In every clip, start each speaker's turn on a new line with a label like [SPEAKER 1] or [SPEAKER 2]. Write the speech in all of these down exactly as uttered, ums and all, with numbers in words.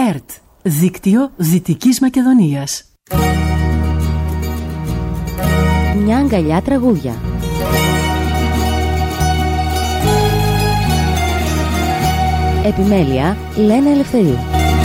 [SPEAKER 1] ΕΡΤ, Δίκτυο Δυτικής Μακεδονίας.
[SPEAKER 2] Μια αγκαλιά τραγούδια. Επιμέλεια Λένα Ελευθερίου.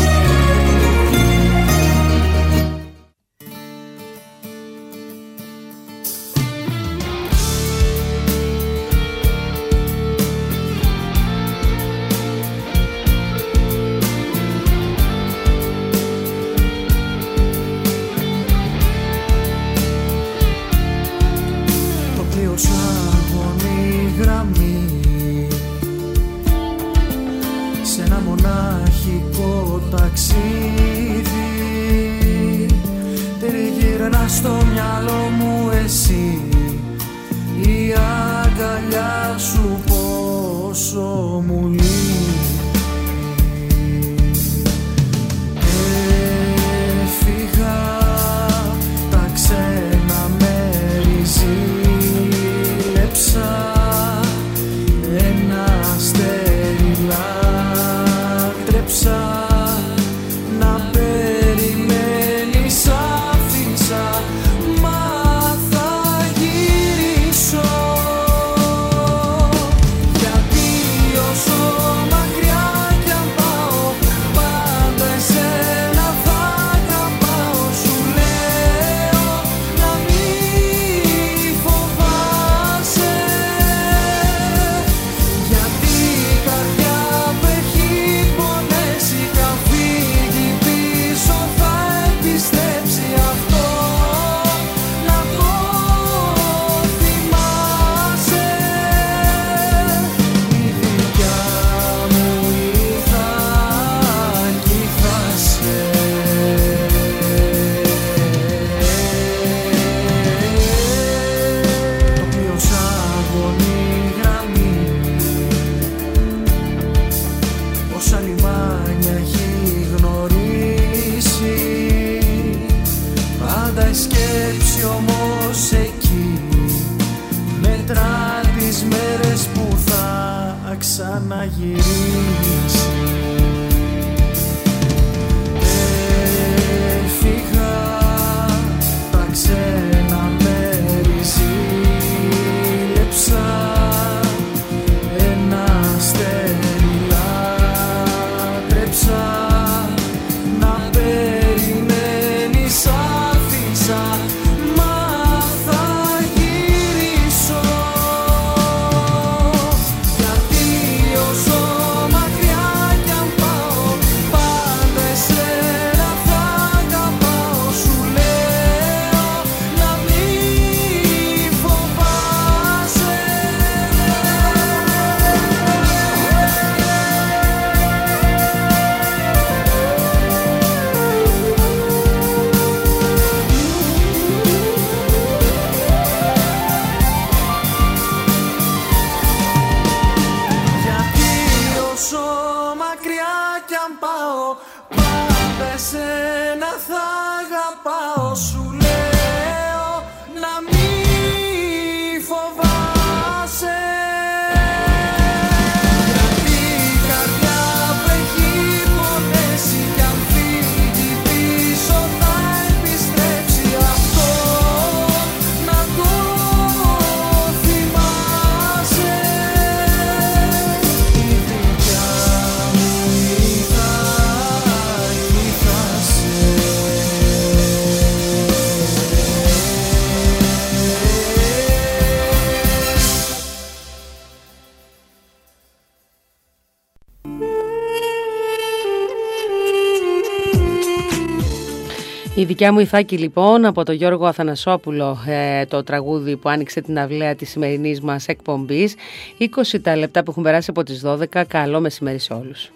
[SPEAKER 3] Η δικιά μου Ιθάκη λοιπόν από τον Γιώργο Αθανασόπουλο, ε, το τραγούδι που άνοιξε την αυλαία της σημερινής μας εκπομπής. είκοσι τα λεπτά που έχουν περάσει από τις δώδεκα. Καλό μεσημέρι σε όλους.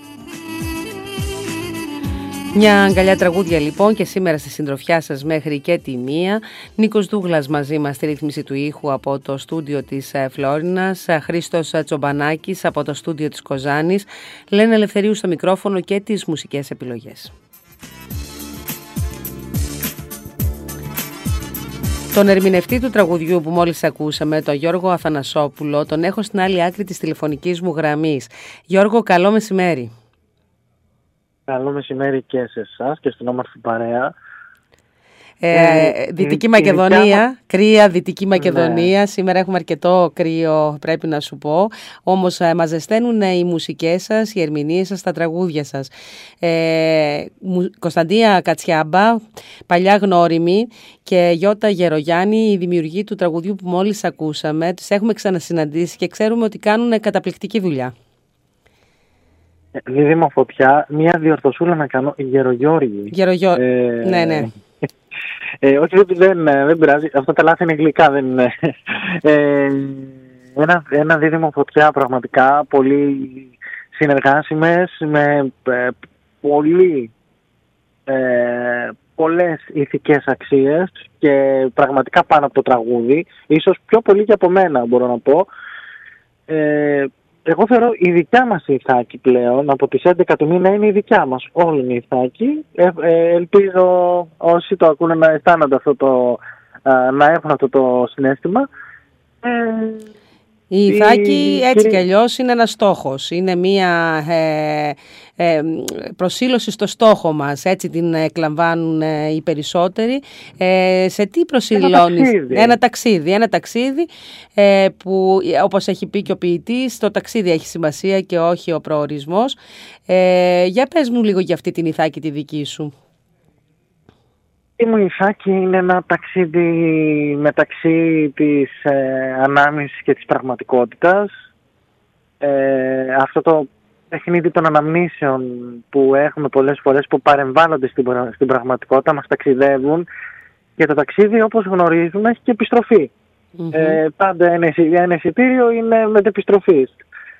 [SPEAKER 3] Μια αγκαλιά τραγούδια λοιπόν και σήμερα στη συντροφιά σας μέχρι και τη μία. Νίκος Δούγλας μαζί μας στη ρύθμιση του ήχου από το στούντιο της Φλόρινας, Χρήστος Τσομπανάκης από το στούντιο της Κοζάνης, Λένα Ελευθερίου στο μικρόφωνο και τις μουσικές επιλογές. Τον ερμηνευτή του τραγουδιού που μόλις ακούσαμε, τον Γιώργο Αθανασόπουλο, τον έχω στην άλλη άκρη της τηλεφωνικής μου γραμμής. Γιώργο, καλό μεσημέρι.
[SPEAKER 4] Καλό μεσημέρι και σε εσάς και στην όμορφη παρέα.
[SPEAKER 3] Ε, ε, Δυτική Μακεδονία, ειδικά... κρύα Δυτική Μακεδονία, ναι. Σήμερα έχουμε αρκετό κρύο, πρέπει να σου πω, όμως ε, μας ζεσταίνουν οι μουσικές σας, οι ερμηνείες σας, τα τραγούδια σας. ε, Κωνσταντία Κατσιάμπα, παλιά γνώριμη, και Γιώτα Γερογιάννη, η δημιουργοί του τραγουδιού που μόλις ακούσαμε. Τους έχουμε ξανασυναντήσει και ξέρουμε ότι κάνουν καταπληκτική δουλειά.
[SPEAKER 4] Δίδυμο Φωτιά, μία διορθωσούλα να κάνω, Γερογιώργη.
[SPEAKER 3] Γερογιώργη, ε... ναι, ναι.
[SPEAKER 4] Ε, όχι, δεν, δεν πειράζει. Αυτά τα λάθη είναι γλυκά. Δεν είναι. Ε, ένα, ένα δίδυμο Φωτιά πραγματικά πολύ συνεργάσιμες με ε, πολύ, ε, πολλές ηθικές αξίες και πραγματικά πάνω από το τραγούδι. Ίσως πιο πολύ και από μένα, μπορώ να πω. Ε, Εγώ θεωρώ η δικιά μας η Ιθάκη πλέον, από τις έντεκα του μήνα είναι η δικιά μας. Όλοι είναι η Ιθάκη. Ε, ε, ελπίζω όσοι το ακούνε να αισθάνονται αυτό το, α, να έχουν αυτό το συναίσθημα. Ε,
[SPEAKER 3] η Ιθάκη η... έτσι κι αλλιώς είναι ένας στόχος. Είναι μια ε, ε, προσήλωση στο στόχο μας. Έτσι την εκλαμβάνουν ε, οι περισσότεροι. Ε, σε τι προσήλωνεις?
[SPEAKER 4] Ένα ταξίδι.
[SPEAKER 3] Ένα ταξίδι, ένα ταξίδι ε, που, όπως έχει πει και ο ποιητής, το ταξίδι έχει σημασία και όχι ο προορισμός. Ε, για πες μου λίγο για αυτή την Ιθάκη τη δική σου.
[SPEAKER 4] Η μου Ιθάκη είναι ένα ταξίδι μεταξύ της ε, ανάμνησης και της πραγματικότητας. Ε, αυτό το παιχνίδι των αναμνήσεων που έχουμε πολλές φορές, που παρεμβάλλονται στην, στην πραγματικότητα, μας ταξιδεύουν, και το ταξίδι, όπως γνωρίζουμε, έχει και επιστροφή. Mm-hmm. Ε, πάντα ένα, ένα εισιτήριο είναι μετεπιστροφής.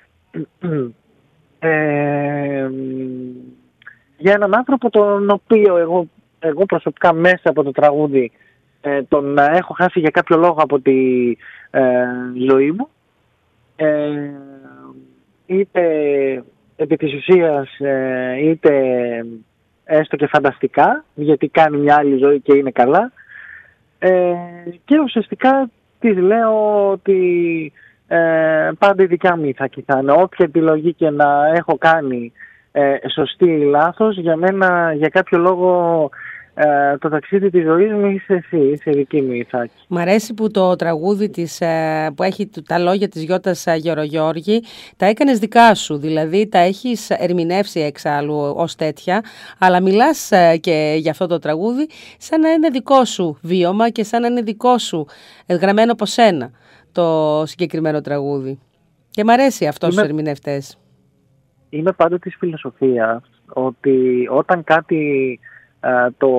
[SPEAKER 4] Ε, για έναν άνθρωπο τον οποίο εγώ Εγώ προσωπικά μέσα από το τραγούδι ε, τον έχω χάσει για κάποιο λόγο από τη ε, ζωή μου, ε, είτε επί της ουσίας ε, είτε έστω και φανταστικά, γιατί κάνει μια άλλη ζωή και είναι καλά, ε, και ουσιαστικά της λέω ότι ε, πάντα η δικιά μου Ιθάκη θα είναι. Όποια επιλογή και να έχω κάνει, Ε, σωστή ή λάθος, για μένα για κάποιο λόγο ε, το ταξίδι της ζωής μου είσαι εσύ, είσαι δική μου Ιθάκη.
[SPEAKER 3] Μ' αρέσει που το τραγούδι της, ε, που έχει τα λόγια της Γιώτας Γερογιώργη τα έκανες δικά σου, δηλαδή τα έχεις ερμηνεύσει εξάλλου ως τέτοια, αλλά μιλάς ε, και για αυτό το τραγούδι σαν να είναι δικό σου βίωμα και σαν να είναι δικό σου, ε, γραμμένο από σένα το συγκεκριμένο τραγούδι, και μ' αρέσει αυτό Είμαι... στους ερμηνευτές.
[SPEAKER 4] Είμαι πάντα της φιλοσοφίας ότι όταν κάτι ε, το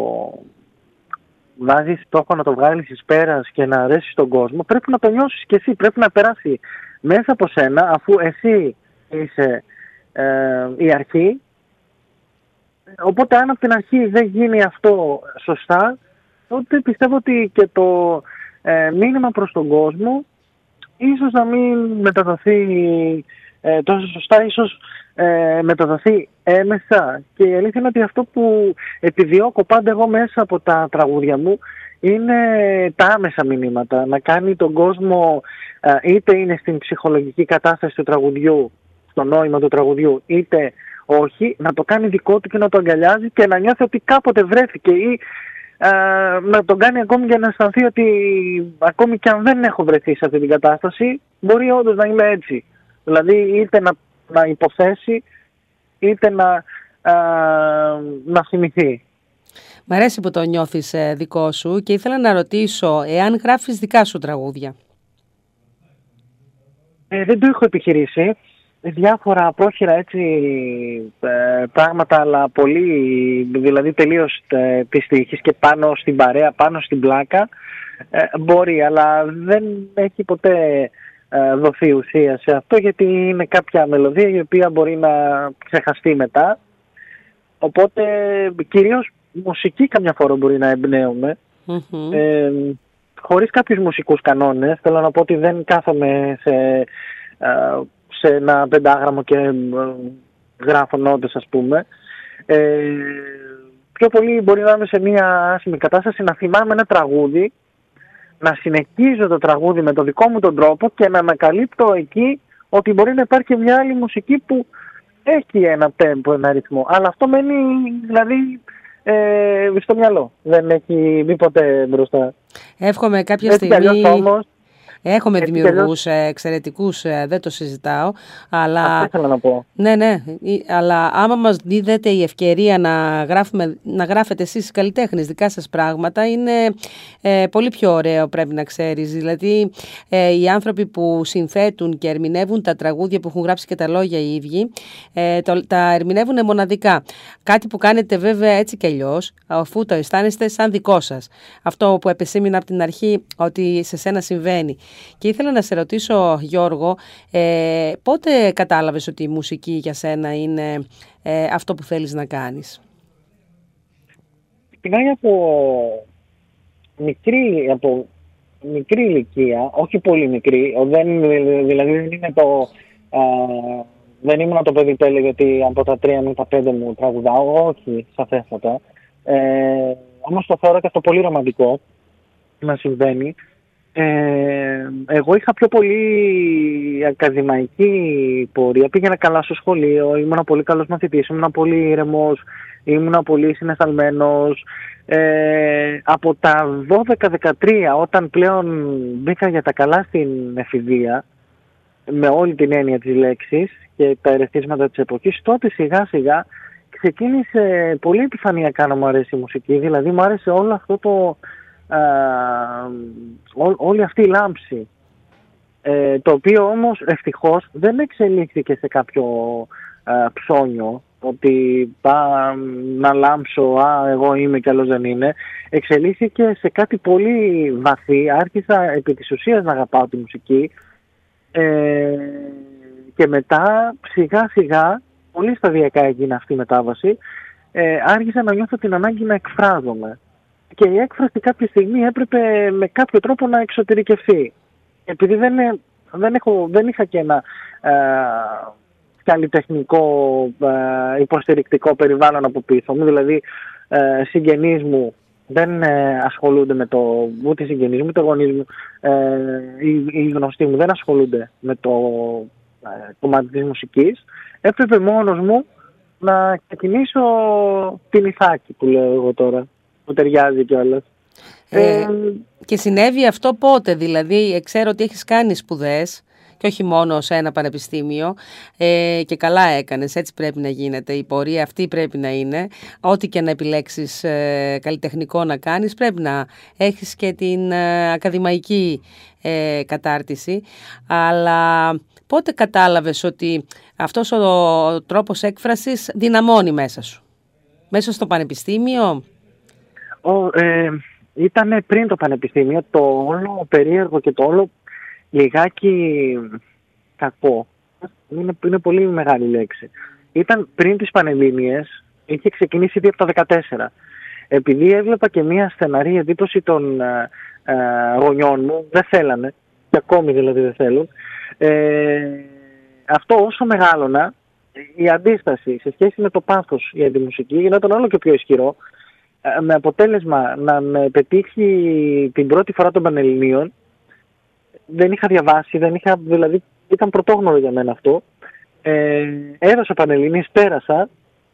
[SPEAKER 4] βάζεις στόχο να το βγάλεις εις πέρας και να αρέσει στον κόσμο, πρέπει να το νιώσεις και εσύ, πρέπει να περάσει μέσα από σένα, αφού εσύ είσαι ε, η αρχή. Οπότε αν από την αρχή δεν γίνει αυτό σωστά, τότε πιστεύω ότι και το ε, μήνυμα προς τον κόσμο ίσως να μην μεταδοθεί Ε, τόσο σωστά, ίσως ε, μεταδοθεί έμεσα. Και η αλήθεια είναι ότι αυτό που επιδιώκω πάντα εγώ μέσα από τα τραγούδια μου είναι τα άμεσα μηνύματα. Να κάνει τον κόσμο, ε, είτε είναι στην ψυχολογική κατάσταση του τραγουδιού, στο νόημα του τραγουδιού, είτε όχι, να το κάνει δικό του και να το αγκαλιάζει και να νιώθει ότι κάποτε βρέθηκε, ή ε, να τον κάνει ακόμη για να αισθανθεί ότι ακόμη και αν δεν έχω βρεθεί σε αυτή την κατάσταση, μπορεί όντως να είμαι έτσι. Δηλαδή είτε να, να υποθέσει, είτε να, α, να θυμηθεί.
[SPEAKER 3] Μ' αρέσει που το νιώθεις ε, δικό σου, και ήθελα να ρωτήσω εάν γράφεις δικά σου τραγούδια.
[SPEAKER 4] Ε, δεν το έχω επιχειρήσει. Διάφορα πρόχειρα έτσι ε, πράγματα, αλλά πολύ, δηλαδή τελείως ε, της τύχης και πάνω στην παρέα, πάνω στην πλάκα, ε, μπορεί, αλλά δεν έχει ποτέ δοθεί ουσία σε αυτό, γιατί είναι κάποια μελωδία η οποία μπορεί να ξεχαστεί μετά. Οπότε κυρίως μουσική καμιά φορά μπορεί να εμπνέουμε, mm-hmm. ε, χωρίς κάποιους μουσικούς κανόνες. Θέλω να πω ότι δεν κάθομαι σε, σε ένα πεντάγραμμο και γράφω νότες, ας πούμε. Ε, πιο πολύ μπορεί να είμαι σε μια άσχημη κατάσταση, να θυμάμαι ένα τραγούδι, να συνεχίζω το τραγούδι με τον δικό μου τον τρόπο και να ανακαλύπτω εκεί ότι μπορεί να υπάρχει και μια άλλη μουσική που έχει ένα τέμπο, ένα ρυθμό, αλλά αυτό μένει δηλαδή ε, στο μυαλό. Δεν έχει μπει ποτέ μπροστά.
[SPEAKER 3] Εύχομαι κάποια
[SPEAKER 4] Έτσι
[SPEAKER 3] στιγμή...
[SPEAKER 4] όμως,
[SPEAKER 3] Έχουμε
[SPEAKER 4] έτσι
[SPEAKER 3] δημιουργούς εξαιρετικούς, δεν το συζητάω, αλλά...
[SPEAKER 4] Αυτό ήθελα να πω.
[SPEAKER 3] Ναι, ναι, αλλά άμα μας δίδεται η ευκαιρία να, γράφουμε, να γράφετε εσείς καλλιτέχνες δικά σας πράγματα, είναι ε, πολύ πιο ωραίο, πρέπει να ξέρεις. Δηλαδή, ε, οι άνθρωποι που συνθέτουν και ερμηνεύουν τα τραγούδια που έχουν γράψει και τα λόγια οι ίδιοι, ε, το, τα ερμηνεύουν μοναδικά. Κάτι που κάνετε βέβαια έτσι κι αλλιώς, αφού το αισθάνεστε σαν δικό σας. Αυτό που επεσήμινα από την αρχή, ότι σε σένα συμβαίνει. Και ήθελα να σε ρωτήσω, Γιώργο, ε, πότε κατάλαβες ότι η μουσική για σένα είναι ε, αυτό που θέλεις να κάνεις?
[SPEAKER 4] Ξεκινάει από μικρή, από μικρή ηλικία, όχι πολύ μικρή, δεν, δηλαδή δεν είναι το... Α, δεν ήμουν το παιδί που έλεγε ότι από τα τρία με τα πέντε μου τραγουδάω, όχι, σαφέστατα. Ε, όμως το θεωρώ και αυτό πολύ ρομαντικό να συμβαίνει. Ε, εγώ είχα πιο πολύ ακαδημαϊκή πορεία, πήγαινα καλά στο σχολείο, ήμουν πολύ καλός μαθητής, ήμουν πολύ ήρεμος, ήμουν πολύ συναισθαλμένος. Ε, από τα δώδεκα δεκατρία, όταν πλέον μπήκα για τα καλά στην εφηβεία, με όλη την έννοια της λέξης και τα ερεθίσματα της εποχής, τότε σιγά σιγά ξεκίνησε πολύ επιφανειακά να μου αρέσει η μουσική, δηλαδή μου άρεσε όλο αυτό το... Uh, ό, όλη αυτή η λάμψη, ε, το οποίο όμως ευτυχώς δεν εξελίχθηκε σε κάποιο uh, ψώνιο ότι πά, να λάμψω, α, εγώ είμαι και άλλος δεν είναι. Εξελίχθηκε σε κάτι πολύ βαθύ. Άρχισα επί της ουσίας να αγαπάω τη μουσική, ε, και μετά σιγά σιγά, πολύ σταδιακά έγινε αυτή η μετάβαση, ε, άρχισα να νιώθω την ανάγκη να εκφράζομαι. Και η έκφραση κάποια στιγμή έπρεπε με κάποιο τρόπο να εξωτερικευθεί. Επειδή δεν, δεν, έχω, δεν είχα και ένα ε, καλλιτεχνικό ε, υποστηρικτικό περιβάλλον από πίσω μου, δηλαδή ε, συγγενείς μου δεν ε, ασχολούνται με το, ούτε οι συγγενείς μου, ούτε οι γονείς μου, ε, οι, οι γνωστοί μου δεν ασχολούνται με το ε, κομμάτι της μουσικής, έπρεπε μόνος μου να ξεκινήσω την ηθάκη που λέω εγώ τώρα, που ταιριάζει κιόλας.
[SPEAKER 3] Ε,
[SPEAKER 4] ε,
[SPEAKER 3] και συνέβη αυτό πότε? Δηλαδή, ξέρω ότι έχεις κάνει σπουδές και όχι μόνο σε ένα πανεπιστήμιο, ε, και καλά έκανες, έτσι πρέπει να γίνεται, η πορεία αυτή πρέπει να είναι, ό,τι και να επιλέξεις ε, καλλιτεχνικό να κάνεις, πρέπει να έχεις και την ε, ακαδημαϊκή ε, κατάρτιση, αλλά πότε κατάλαβες ότι αυτός ο τρόπος έκφρασης δυναμώνει μέσα σου? Μέσα στο πανεπιστήμιο?
[SPEAKER 4] Ο, ε, ήταν πριν το πανεπιστήμιο, το όλο περίεργο και το όλο λιγάκι κακό. Είναι, είναι πολύ μεγάλη λέξη. Ήταν πριν τις Πανελλήνιες, είχε ξεκινήσει ήδη από το δεκατέσσερα. Επειδή έβλεπα και μια στεναρή εντύπωση των ε, ε, γονιών μου, δεν θέλανε, και ακόμη δηλαδή δεν θέλουν, ε, αυτό όσο μεγάλωνα, η αντίσταση σε σχέση με το πάθος για τη μουσική γινόταν όλο και πιο ισχυρό, με αποτέλεσμα να με πετύχει την πρώτη φορά των Πανελληνίων. Δεν είχα διαβάσει, δεν είχα, δηλαδή ήταν πρωτόγνωρο για μένα αυτό. Ε, έδωσα Πανελληνίες, πέρασα,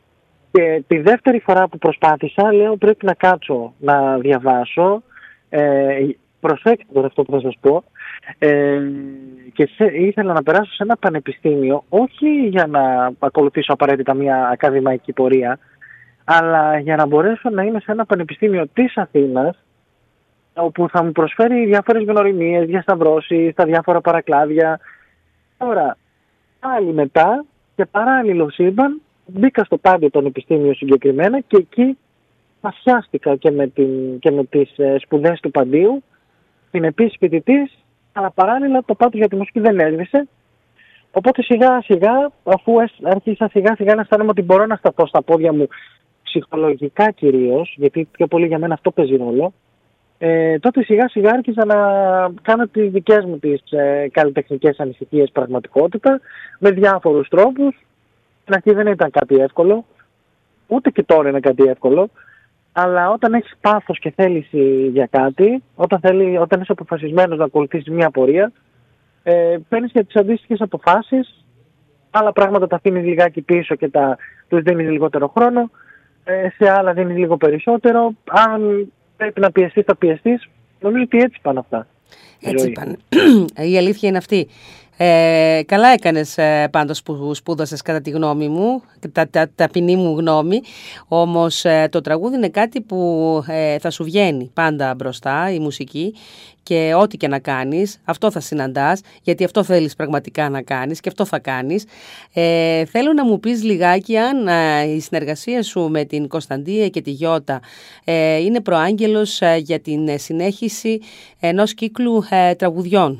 [SPEAKER 4] και τη δεύτερη φορά που προσπάθησα λέω πρέπει να κάτσω να διαβάσω. Ε, προσέξτε τώρα αυτό που θα σας πω. Ε, και σε, ήθελα να περάσω σε ένα πανεπιστήμιο, όχι για να ακολουθήσω απαραίτητα μια ακαδημαϊκή πορεία, αλλά για να μπορέσω να είμαι σε ένα πανεπιστήμιο της Αθήνας, όπου θα μου προσφέρει διάφορες γνωριμίες, διασταυρώσεις, τα διάφορα παρακλάδια. Τώρα, πάλι μετά και παράλληλο σύμπαν, μπήκα στο Πάντιο Πανεπιστήμιο συγκεκριμένα και εκεί παθιάστηκα και με, την, και με τις ε, σπουδές του Παντίου, την επίσης φοιτητής, αλλά παράλληλα το πάθος για τη μουσική δεν έσβησε. Οπότε σιγά σιγά, αφού άρχισα σιγά σιγά να αισθάνομαι ότι μπορώ να σταθώ στα πόδια μου, ψυχολογικά κυρίως, γιατί πιο πολύ για μένα αυτό παίζει ρόλο, ε, τότε σιγά σιγά άρχισα να κάνω τις δικές μου τις ε, καλλιτεχνικές ανησυχίες πραγματικότητα, με διάφορους τρόπους. Στην αρχή δεν ήταν κάτι εύκολο, ούτε και τώρα είναι κάτι εύκολο, αλλά όταν έχεις πάθος και θέληση για κάτι, όταν, θέλει, όταν είσαι αποφασισμένος να ακολουθήσεις μια πορεία, ε, παίρνεις και τις αντίστοιχες αποφάσεις Άλλα πράγματα τα αφήνεις λιγάκι πίσω και τα, τους δίνεις λιγότερο χρόνο. Ε, σε άλλα δίνεις λίγο περισσότερο. Αν πρέπει να πιεστείς, θα πιεστείς. Νομίζω ότι έτσι πάνε αυτά.
[SPEAKER 3] Έτσι πάνε. Η αλήθεια είναι αυτή. Ε, καλά έκανες ε, πάντως που σπούδασες, κατά τη γνώμη μου, τα, τα, ταπεινή μου γνώμη. Όμως ε, το τραγούδι είναι κάτι που ε, θα σου βγαίνει πάντα μπροστά, η μουσική, και ό,τι και να κάνεις, αυτό θα συναντάς, γιατί αυτό θέλεις πραγματικά να κάνεις και αυτό θα κάνεις. Ε, θέλω να μου πεις λιγάκι αν ε, η συνεργασία σου με την Κωνσταντία και τη Γιώτα ε, είναι προάγγελος ε, για την ε, συνέχιση ενός κύκλου ε, τραγουδιών.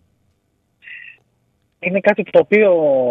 [SPEAKER 4] Είναι κάτι το οποίο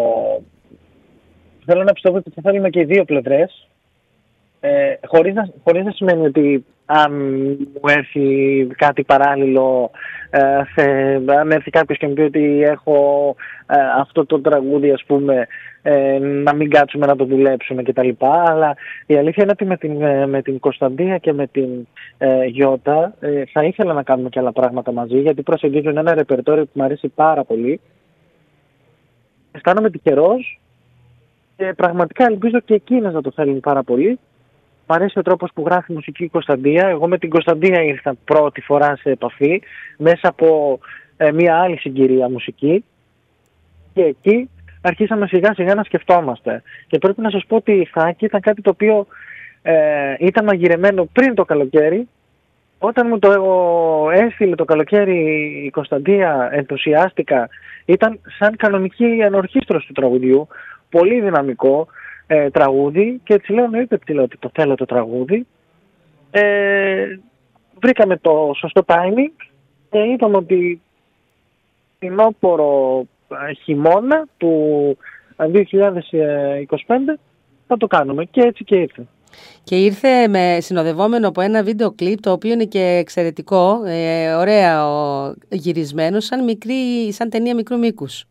[SPEAKER 4] θέλω να πιστεύω ότι θα θέλουμε και οι δύο πλευρές, ε, χωρίς, να, χωρίς να σημαίνει ότι αν μου έρθει κάτι παράλληλο, ε, σε, αν έρθει κάποιος και μου πει ότι έχω ε, αυτό το τραγούδι, ας πούμε, ε, να μην κάτσουμε να το δουλέψουμε κτλ. Αλλά η αλήθεια είναι ότι με την, με την Κωνσταντία και με την ε, Γιώτα ε, θα ήθελα να κάνουμε και άλλα πράγματα μαζί, γιατί προσεγγίζουν ένα ρεπερτόριο που μου αρέσει πάρα πολύ. Αισθάνομαι τυχερός και πραγματικά ελπίζω και εκείνες να το θέλουν πάρα πολύ. Μ' αρέσει ο τρόπος που γράφει μουσική η Κωνσταντία. Εγώ με την Κωνσταντία ήρθα πρώτη φορά σε επαφή μέσα από ε, μια άλλη συγκυρία μουσική και εκεί αρχίσαμε σιγά σιγά να σκεφτόμαστε. Και πρέπει να σας πω ότι η Χάκη ήταν κάτι το οποίο ε, ήταν μαγειρεμένο πριν το καλοκαίρι. Όταν μου το έστειλε το καλοκαίρι η Κωνσταντία, ενθουσιάστηκα. Ήταν σαν κανονική ανορχήστρωση του τραγουδιού, πολύ δυναμικό ε, τραγούδι, και έτσι λέω, ναι, ότι το θέλω το τραγούδι. Ε, βρήκαμε το σωστό timing και είπαμε ότι φθινόπωρο χειμώνα του δύο χιλιάδες είκοσι πέντε θα το κάνουμε, και έτσι και ήρθε.
[SPEAKER 3] Και ήρθε με συνοδευόμενο από ένα βίντεο κλιπ, το οποίο είναι και εξαιρετικό, ε, ωραία ο, γυρισμένο, σαν, μικρή, σαν ταινία μικρού μήκους.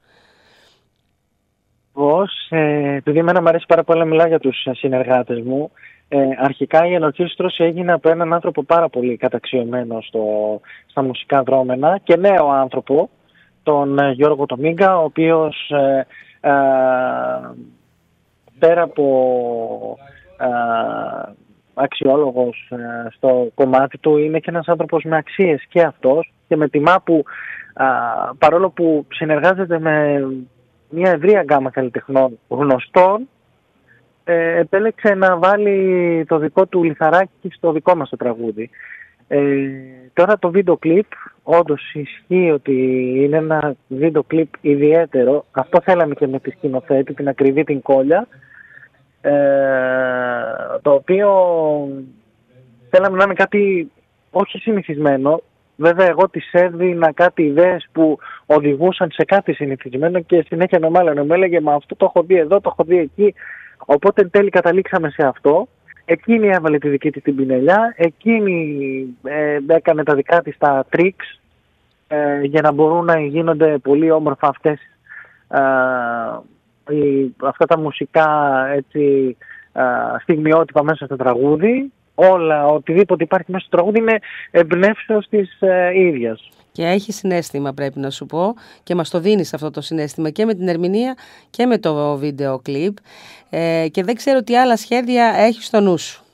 [SPEAKER 4] Πώς, ε, επειδή εμένα μου αρέσει πάρα πολύ να μιλάω για τους συνεργάτες μου, ε, αρχικά η ενορχήστρωση έγινε από έναν άνθρωπο πάρα πολύ καταξιωμένο στο, στα μουσικά δρόμενα και νέο άνθρωπο, τον ε, Γιώργο Τομίγκα, ο οποίος ε, ε, πέρα από Uh, αξιόλογος uh, στο κομμάτι του, είναι και ένας άνθρωπος με αξίες και αυτός, και με τιμά που uh, παρόλο που συνεργάζεται με μια ευρεία γκάμα καλλιτεχνών γνωστών, ε, επέλεξε να βάλει το δικό του λιθαράκι στο δικό μας το τραγούδι. Ε, τώρα το βίντεο κλιπ όντως ισχύει ότι είναι ένα βίντεο κλιπ ιδιαίτερο. Αυτό θέλαμε και με τη σκηνοθέτη, την ακριβή την Κόλια, Ε, το οποίο θέλαμε να είναι κάτι όχι συνηθισμένο. Βέβαια εγώ της έδινα κάτι ιδέες που οδηγούσαν σε κάτι συνηθισμένο και συνέχεια με μάλλον με έλεγε, μα αυτό το έχω δει εδώ, το έχω δει εκεί. Οπότε εν τέλει καταλήξαμε σε αυτό. Εκείνη έβαλε τη δική της την πινελιά, εκείνη ε, έκανε τα δικά της τα tricks ε, για να μπορούν να γίνονται πολύ όμορφα αυτές ε, αυτά τα μουσικά, έτσι, στιγμιότυπα μέσα στο τραγούδι. Όλα, οτιδήποτε υπάρχει μέσα στο τραγούδι είναι εμπνεύσεως της ε, ίδιας.
[SPEAKER 3] Και έχει συναίσθημα, πρέπει να σου πω, και μας το δίνεις αυτό το συναίσθημα και με την ερμηνεία και με το βίντεο κλιπ, ε, και δεν ξέρω τι άλλα σχέδια έχεις στο νου σου.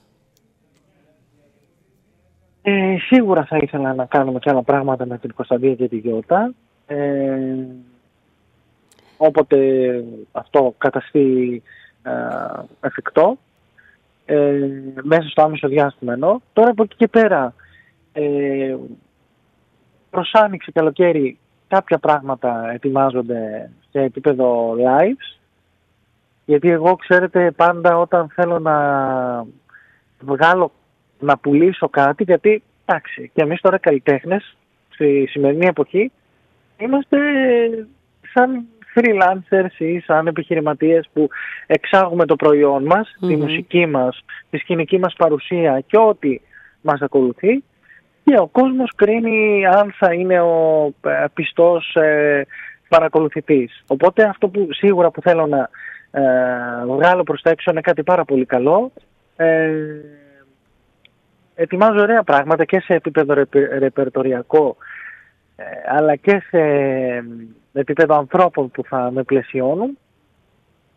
[SPEAKER 4] Ε, σίγουρα θα ήθελα να κάνουμε και άλλα πράγματα με την Κωνσταντία και τη Γιώτα. Ε, όποτε αυτό καταστεί ε, εφικτό, ε, μέσα στο άμεσο διάστημα εννοώ. Τώρα από εκεί και πέρα, ε, προς άνοιξη καλοκαίρι, κάποια πράγματα ετοιμάζονται σε επίπεδο lives, γιατί εγώ, ξέρετε, πάντα όταν θέλω να βγάλω, να πουλήσω κάτι, γιατί εντάξει, και εμείς τώρα καλλιτέχνες στη σημερινή εποχή είμαστε σαν freelancers ή σαν επιχειρηματίες που εξάγουμε το προϊόν μας, mm-hmm. τη μουσική μας, τη σκηνική μας παρουσία και ό,τι μας ακολουθεί, και ο κόσμος κρίνει αν θα είναι ο ε, πιστός ε, παρακολουθητής. Οπότε αυτό που σίγουρα που θέλω να ε, βγάλω προς τα έξω είναι κάτι πάρα πολύ καλό. Ε, ετοιμάζω ωραία πράγματα και σε επίπεδο ρεπε, ρεπερτοριακό, αλλά και σε επίπεδο ανθρώπων που θα με πλαισιώνουν.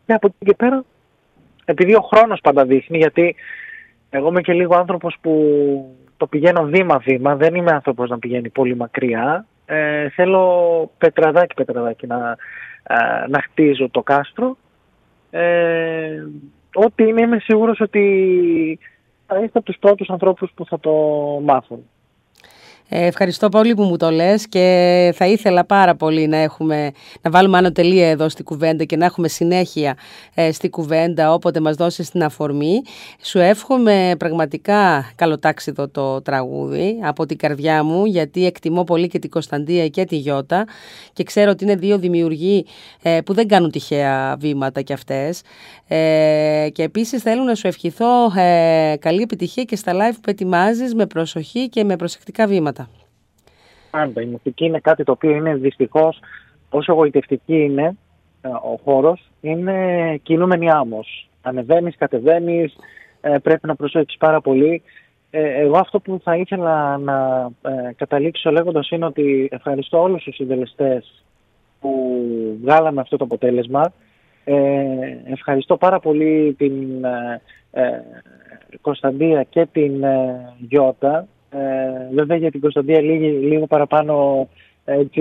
[SPEAKER 4] Και από εκεί και πέρα, επειδή ο χρόνος πάντα δείχνει, γιατί εγώ είμαι και λίγο άνθρωπος που το πηγαίνω βήμα-βήμα, δεν είμαι άνθρωπος να πηγαίνει πολύ μακριά. Ε, θέλω πετραδάκι-πετραδάκι να, ε, να χτίζω το κάστρο. Ε, ό,τι είναι, είμαι σίγουρος ότι θα είστε από τους πρώτους ανθρώπους που θα το μάθουν.
[SPEAKER 3] Ε, ευχαριστώ πολύ που μου το λες και θα ήθελα πάρα πολύ να, έχουμε, να βάλουμε άνω τελεία εδώ στη κουβέντα και να έχουμε συνέχεια ε, στη κουβέντα όποτε μας δώσεις την αφορμή. Σου εύχομαι πραγματικά καλοτάξιδο το τραγούδι από την καρδιά μου, γιατί εκτιμώ πολύ και την Κωνσταντία και τη Γιώτα και ξέρω ότι είναι δύο δημιουργοί ε, που δεν κάνουν τυχαία βήματα κι αυτές. Ε, και επίσης θέλω να σου ευχηθώ ε, καλή επιτυχία και στα live που ετοιμάζεις με προσοχή και με προσεκτικά βήματα.
[SPEAKER 4] Πάντα. Η μουσική είναι κάτι το οποίο είναι δυστυχώς, όσο εγωιτευτική είναι ο χώρος, είναι κινούμενη άμμος. Ανεβαίνεις, κατεβαίνεις, πρέπει να προσέξεις πάρα πολύ. Εγώ αυτό που θα ήθελα να καταλήξω λέγοντας είναι ότι ευχαριστώ όλους τους συντελεστές που βγάλαμε αυτό το αποτέλεσμα. Ευχαριστώ πάρα πολύ την Κωνσταντία και την Γιώτα. Ε, βέβαια για την Κωνσταντία λίγο, λίγο παραπάνω έτσι,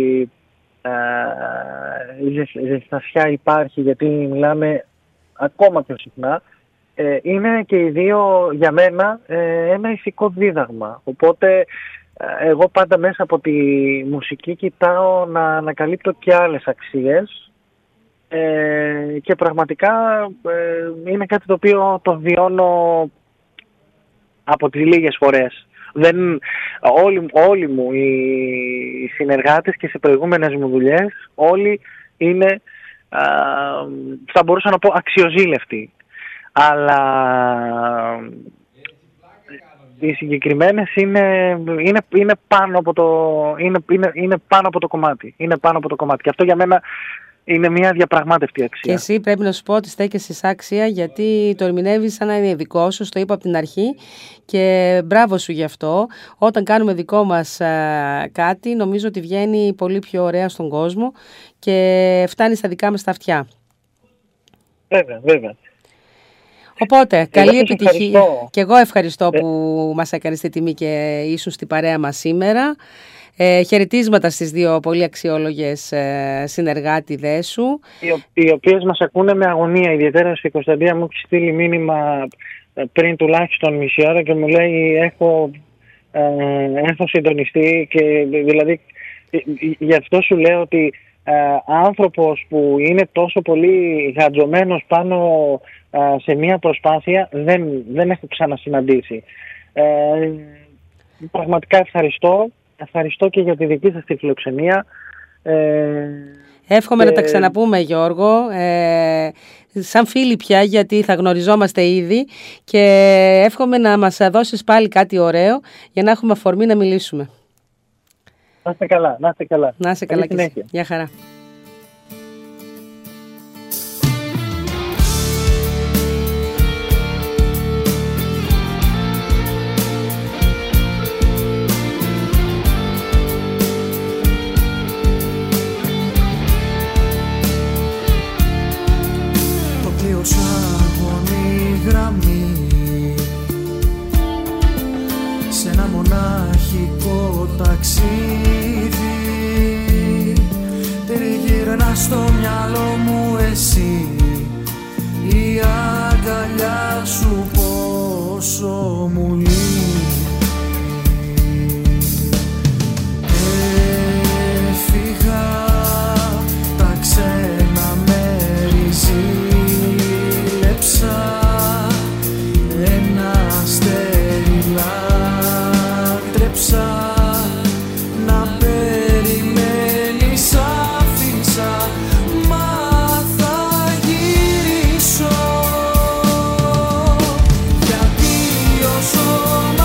[SPEAKER 4] ε, ζεστασιά υπάρχει, γιατί μιλάμε ακόμα πιο συχνά. Ε, είναι και οι δύο για μένα ε, ένα ηθικό δίδαγμα. Οπότε ε, εγώ πάντα μέσα από τη μουσική κοιτάω να ανακαλύπτω και άλλες αξίες ε, και πραγματικά ε, είναι κάτι το οποίο το βιώνω από τις λίγες φορές. Δεν, όλοι, όλοι μου οι συνεργάτες και σε προηγούμενες μου δουλειές, όλοι είναι, α, θα μπορούσα να πω, αξιοζήλευτοι. Αλλά οι συγκεκριμένες είναι, είναι, είναι, πάνω από το, είναι, είναι, είναι πάνω από το κομμάτι. Είναι πάνω από το κομμάτι. Και αυτό για μένα είναι μια διαπραγμάτευτη αξία.
[SPEAKER 3] Και εσύ πρέπει να σου πω ότι στέκεσαι σε άξια, γιατί το ερμηνεύεις σαν να είναι δικό σου, το είπα από την αρχή και μπράβο σου γι' αυτό. Όταν κάνουμε δικό μας α, κάτι, νομίζω ότι βγαίνει πολύ πιο ωραία στον κόσμο και φτάνει στα δικά μας τα αυτιά.
[SPEAKER 4] Βέβαια, βέβαια.
[SPEAKER 3] Οπότε, καλή επιτυχία.
[SPEAKER 4] Ευχαριστώ.
[SPEAKER 3] Και εγώ ευχαριστώ
[SPEAKER 4] ε...
[SPEAKER 3] που μας έκανες τη τιμή και ήσουν στην παρέα μας σήμερα. Ε, χαιρετίσματα στις δύο πολύ αξιόλογες ε, συνεργάτηδές σου.
[SPEAKER 4] Οι, οι οποίες μας ακούνε με αγωνία. Ιδιαίτερα η Κωνσταντία μου έχει στείλει μήνυμα πριν τουλάχιστον μισή ώρα και μου λέει έχω, ε, έχω συντονιστεί και δηλαδή γι' αυτό σου λέω ότι ε, άνθρωπος που είναι τόσο πολύ γαντζωμένος πάνω ε, σε μία προσπάθεια δεν, δεν έχω ξανασυναντήσει. Ε, πραγματικά ευχαριστώ. Ευχαριστώ και για τη δική σας τη φιλοξενία. Ε,
[SPEAKER 3] Εύχομαι
[SPEAKER 4] και...
[SPEAKER 3] να τα ξαναπούμε, Γιώργο, ε, σαν φίλοι πια, γιατί θα γνωριζόμαστε ήδη και εύχομαι να μας δώσεις πάλι κάτι ωραίο για να έχουμε αφορμή να μιλήσουμε.
[SPEAKER 4] Να είστε καλά, να είστε καλά.
[SPEAKER 3] Να είστε καλά και εσύ. Γεια χαρά.
[SPEAKER 5] Σε ένα μονάχικο ταξίδι τριγυρνά στο μυαλό μου εσύ, η αγκαλιά σου πόσο μου λείπει. Έφυγα, τα ξένα μέρη ζήλεψα, ένα αστέρι λάτρεψα, να περιμένεις άφησα, μα θα γυρίσω, γιατί όσο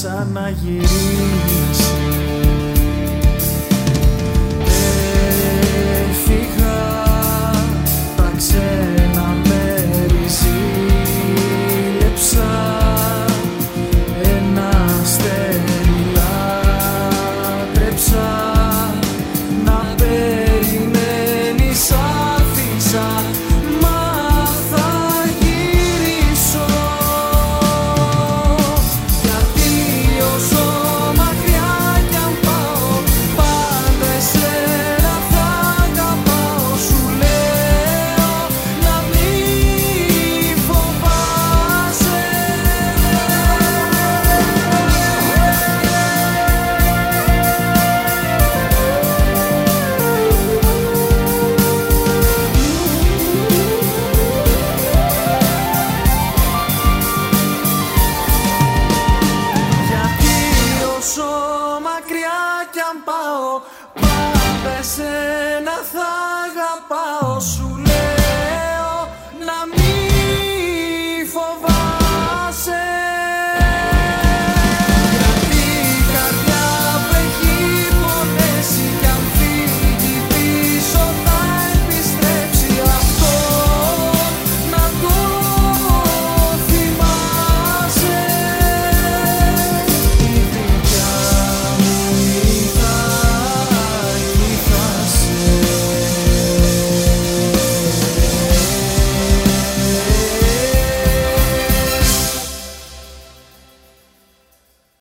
[SPEAKER 5] ξαναγυρίσει. Έφυγα, τα ξένα μέρη ζήλεψα, ένα αστέρι λάτρεψα, να περιμένεις άφησα, μα θα γυρίσω. Γιατί όσο μακριά κι αν πάω, πάντα εσένα θα αγαπάω. Σου λέω να μην φοβάσαι. Γιατί όσο μακριά κι αν πάω, πάντα εσένα θα